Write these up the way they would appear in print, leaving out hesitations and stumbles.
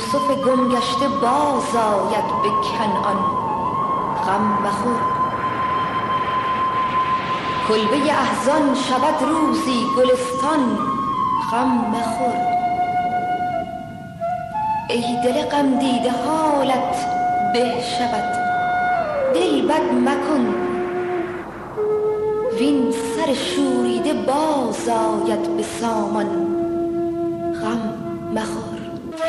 یوسف گم گشته باز آید به کنعان، غم مخور. کلبه احزان شود روزی گلستان، غم مخور. ای دل غم دیده حالت به شود، دل بد مکن. وین سر شوریده باز آید به سامان، غم مخور.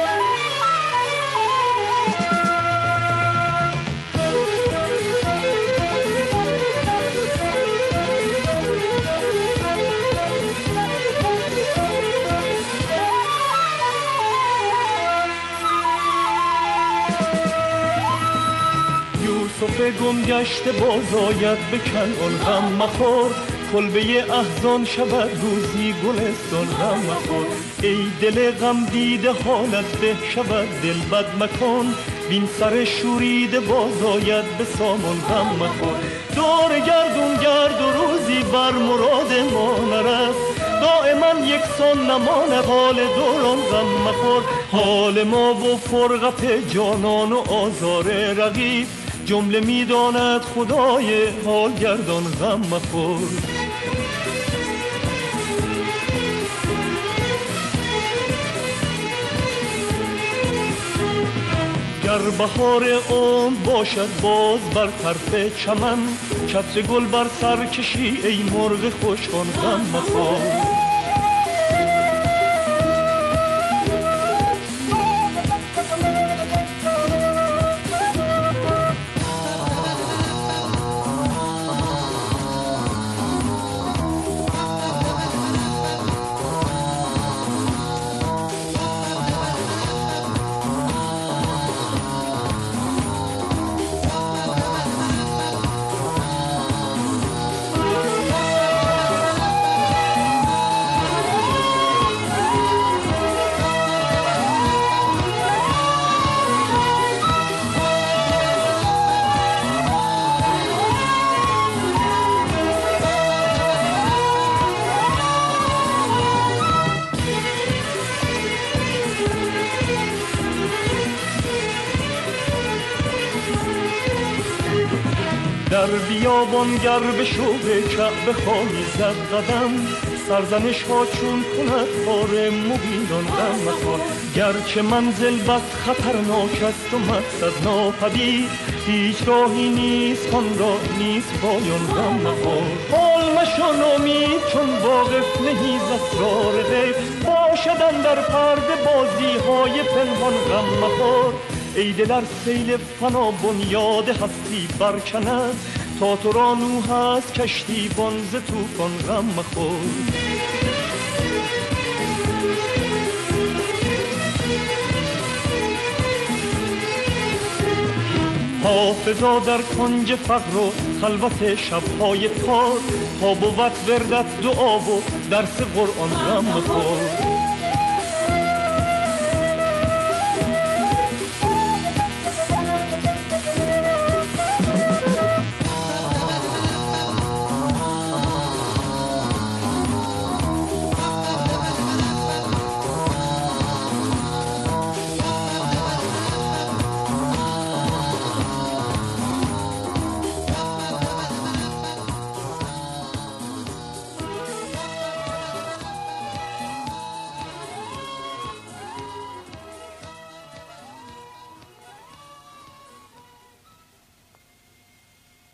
یوسف گم گشته باز آید به کنعان، غم مخور. کلبه احزان شود روزی گلستان، غم مخور. ای دل غم دیده حالت به شود، دل بد مکن. بین سر شوریده باز آید به سامان، غم مخور. دور گردون گرد و روزی بر مراد ما نرست، دائما یکسان نمانه حال دوران، غم مخور. حال ما و فرقت جانان و آزار رقیب، جمله میداند خدای حال گردان، غم مخور. گر بهار عمر باشد باز بر طرف چمن، چتر گل بر سر کشی ای مرغ خوشخوان، غم مخور. در بیابان گر به شوق کعبه خواهی زد قدم، سرزنش ها چون کند بار مبینان، غم مخور. گرچه منزل بس خطرناک است و مقصد ناپدید، هیچ راهی نیست آن را نیست پایان، غم مخور. حال مشو نومید چون واقف نهی ز اسرار غیب، باشد در پرده بازی های پنهان، غم مخور. ای دل ار سیل فنا بنیاد هستی برکند، تا تو را نوح هست کشتی بان ز طوفان، غم مخور. حافظا در کنج فقر و خلوت شبهای تار، تا بود وردت دعا و درس قرآن، غم مخور.